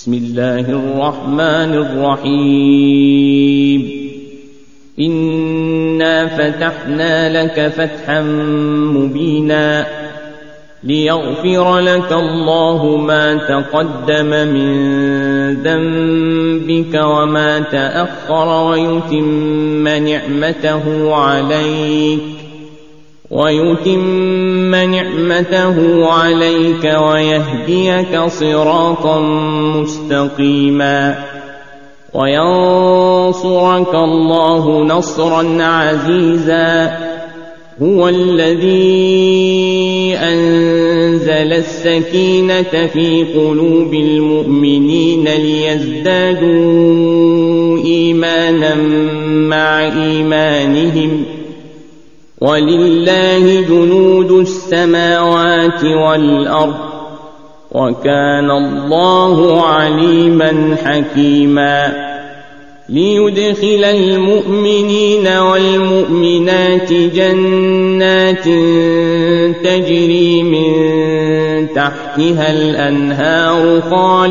بسم الله الرحمن الرحيم إنا فتحنا لك فتحا مبينا ليغفر لك الله ما تقدم من ذنبك وما تأخر ويتم نعمته عليك ويهديك صراطا مستقيما وينصرك الله نصرا عزيزا هو الذي أنزل السكينة في قلوب المؤمنين ليزدادوا إيمانا مع إيمانهم ولله جنود السماوات والأرض وكان الله عليما حكيما ليدخل المؤمنين والمؤمنات جنات تجري من تحتها الأنهار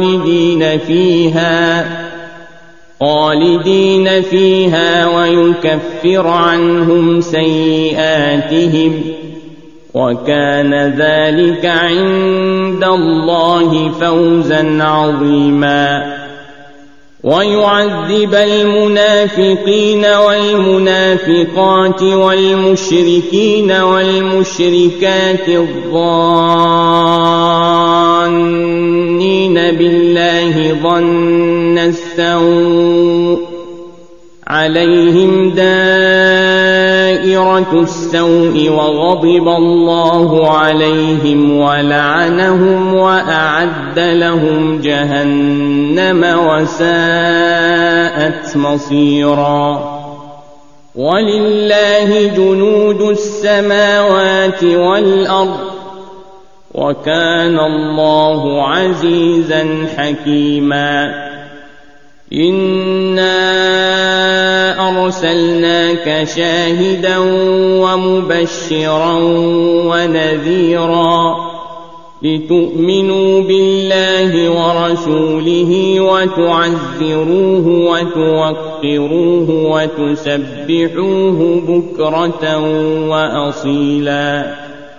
خالدين فيها ويكفر عنهم سيئاتهم وكان ذلك عند الله فوزا عظيما ويعذب المنافقين والمنافقات والمشركين والمشركات الظانين بالله ظن السوء عليهم دائرة السوء وغضب الله عليهم ولعنهم وأعد لهم جهنم وساءت مصيرا ولله جنود السماوات والأرض وكان الله عزيزا حكيما إنا أرسلناك شاهدا ومبشرا ونذيرا لتؤمنوا بالله ورسوله وتعزروه وتوقروه وتسبحوه بكرة وأصيلا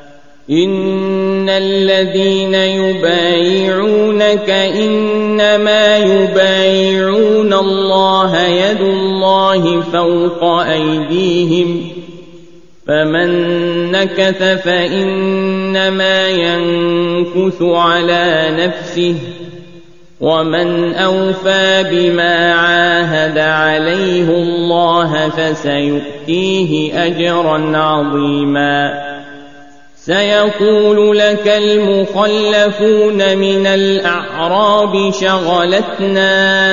إن الذين يبايعونك إنما يبايعون الله يد الله فوق أيديهم فمن نكث فإنما ينكث على نفسه ومن أوفى بما عاهد عليه الله فسيؤتيه أجرا عظيما سيقول لك المخلفون من الأعراب شغلتنا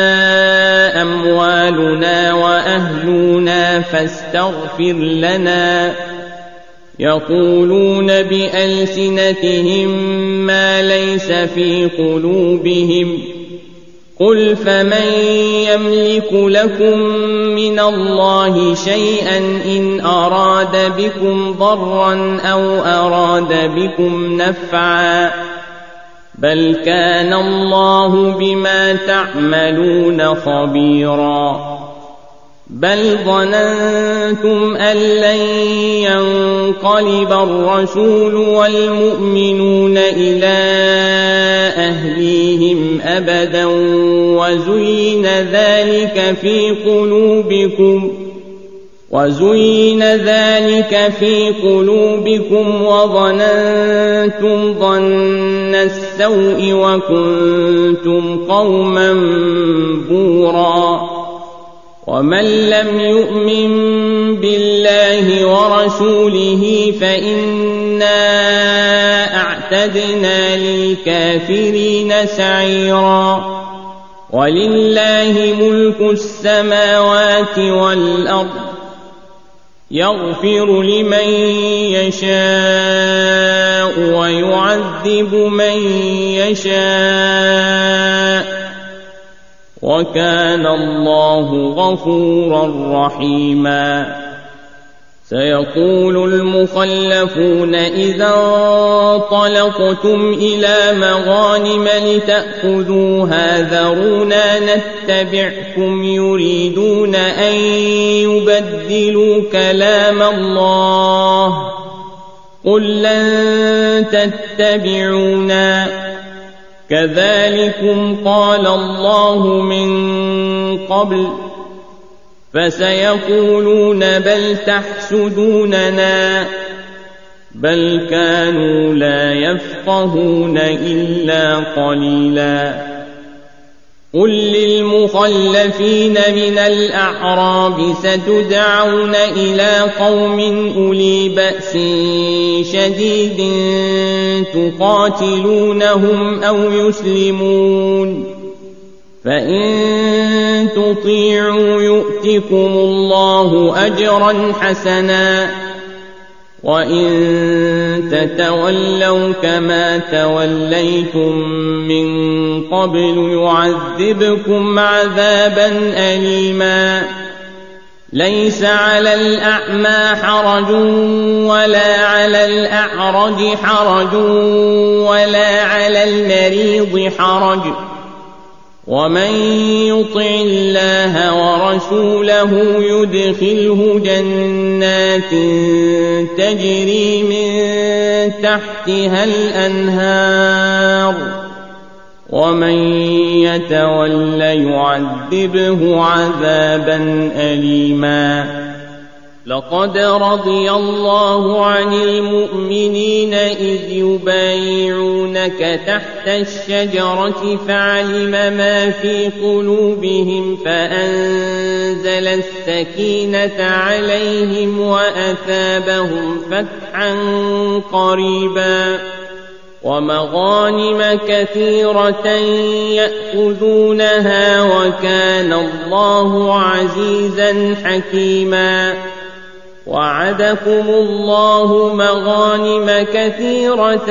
أموالنا وأهلنا فاستغفر لنا يقولون بألسنتهم ما ليس في قلوبهم قل فمن يملك لكم من الله شيئا إن أراد بكم ضرا أو أراد بكم نفعا بل كان الله بما تعملون خبيرا بل ظننتم أن لن ينقلب الرسول والمؤمنون إلى أهليهم أبدا وزين ذلك في قلوبكم وظننتم ظن السوء وكنتم قوما بورا ومن لم يؤمن بالله ورسوله فإنا أعتدنا للكافرين سعيرا ولله ملك السماوات والأرض يغفر لمن يشاء ويعذب من يشاء وكان الله غفورا رحيما سيقول المخلفون إذا انطلقتم إلى مغانم لتأخذوها ذرونا نتبعكم يريدون أن يبدلوا كلام الله قل لن تتبعونا كذلكم قال الله من قبل فسيقولون بل تحسدوننا بل كانوا لا يفقهون إلا قليلا قل للمخلفين من الأعراب ستدعون إلى قوم أولي بأس شديد تقاتلونهم أو يسلمون فإن تطيعوا يؤتكم الله أجرا حسنا وإن تتولوا كما توليتم من قبل يعذبكم عذابا أليما ليس على الأعمى حرج ولا على الأعرج حرج ولا على المريض حرج ومن يطع الله ورسوله يدخله جنات تجري من تحتها الأنهار ومن يتول يعذبه عذابا أليما لقد رضي الله عن المؤمنين إذ يبايعونك تحت الشجرة فعلم ما في قلوبهم فأنزل السكينة عليهم وأثابهم فتحا قريبا ومغانم كثيرة يأخذونها وكان الله عزيزا حكيما وعدكم الله مغانم كثيرة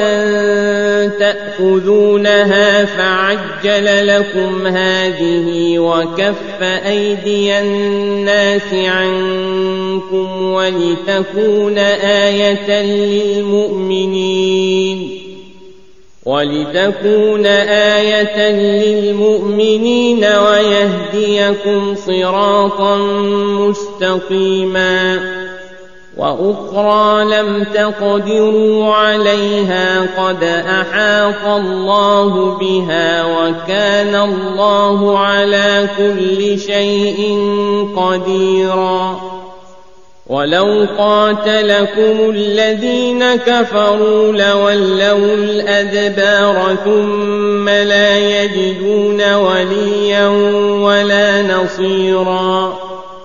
تأخذونها فعجل لكم هذه وكف أيدي الناس عنكم ولتكون آية للمؤمنين ويهديكم صراطا مستقيما وأخرى لم تقدروا عليها قد أحاط الله بها وكان الله على كل شيء قديرا ولو قاتلكم الذين كفروا لولوا الأدبار ثم لا يجدون وليا ولا نصيرا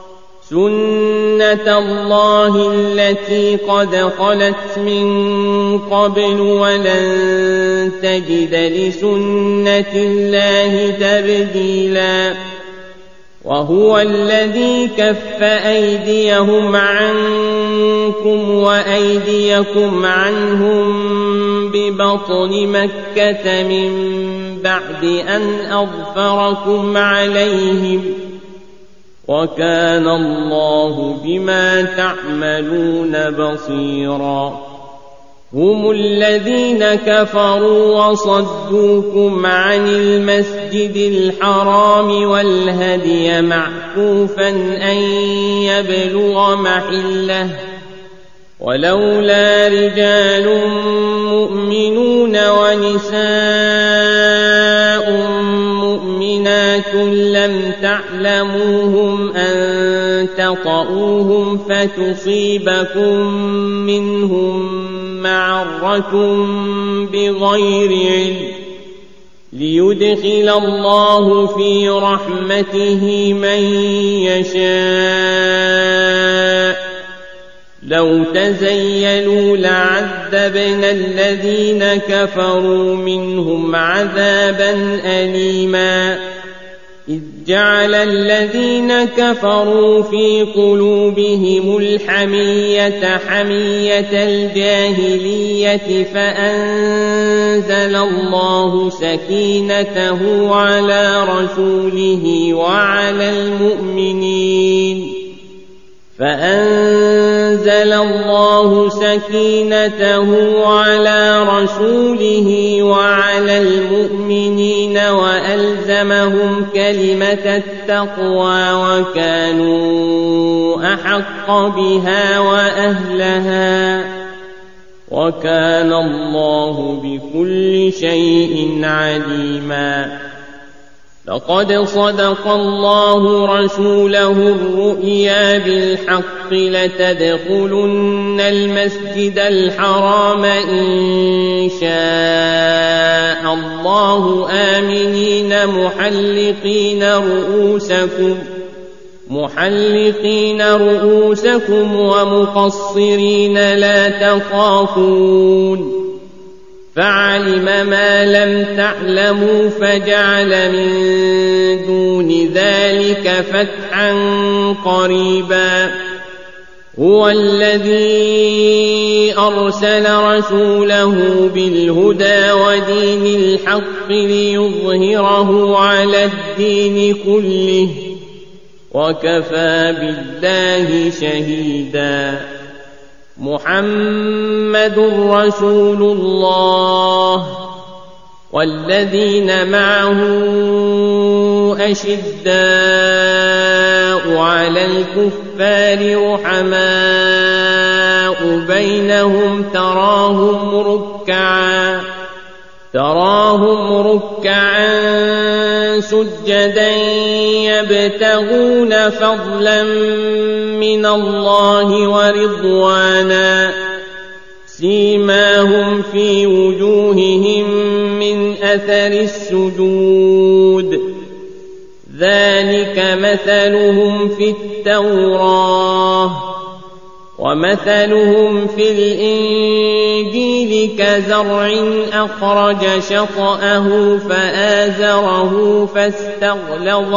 سنة الله التي قد خلت من قبل ولن تجد لسنة الله تبديلا وهو الذي كف أيديهم عنكم وأيديكم عنهم ببطن مكة من بعد أن أظفركم عليهم وكان الله بما تعملون بصيرا هم الذين كفروا وصدوكم عن المسجد الحرام والهدي معكوفا أن يبلغ محله ولولا رجال مؤمنون ونساء مؤمنات لم تعلموهم أن تطؤوهم فتصيبكم منهم معرة بغير علم ليدخل الله في رحمته من يشاء لو تزيلوا لعذبنا الذين كفروا منهم عذابا أليما إذ جعل الذين كفروا في قلوبهم الحمية حمية الجاهلية فأنزل الله سكينته على رسوله وعلى المؤمنين فأنزل الله سكينته على رسوله وعلى المؤمنين وألزمهم كلمة التقوى وكانوا أحق بها وأهلها وكان الله بكل شيء عليما. لقد صدق الله رسوله الرؤيا بالحق لتدخلن المسجد الحرام إن شاء الله آمنين محلقين رؤوسكم ومقصرين لا تخافون فعلم ما لم تعلموا فجعل من دون ذلك فتحا قريبا. هو الذي أرسل رسوله بالهدى ودين الحق ليظهره على الدين كله وكفى بالله شهيدا. محمد رسول الله والذين معه أشداء على الكفار رحماء بينهم تراهم ركعا سجدا يبتغون فضلا من الله ورضوانا سيماهم في وجوههم من أثر السجود ذلك مثلهم في التوراة ومثلهم في الإنجيل كزرع أخرج شطأه فآزره فاستغلظ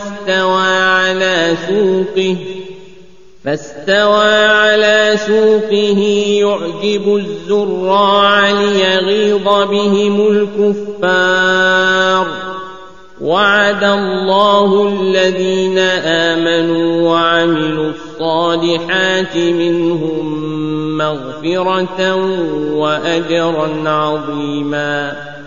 فاستوى على سوقه يعجب الزراع ليغيظ بهم الكفار. وعد الله الذين آمنوا وعملوا الصالحات منهم مغفرة وأجرا عظيما.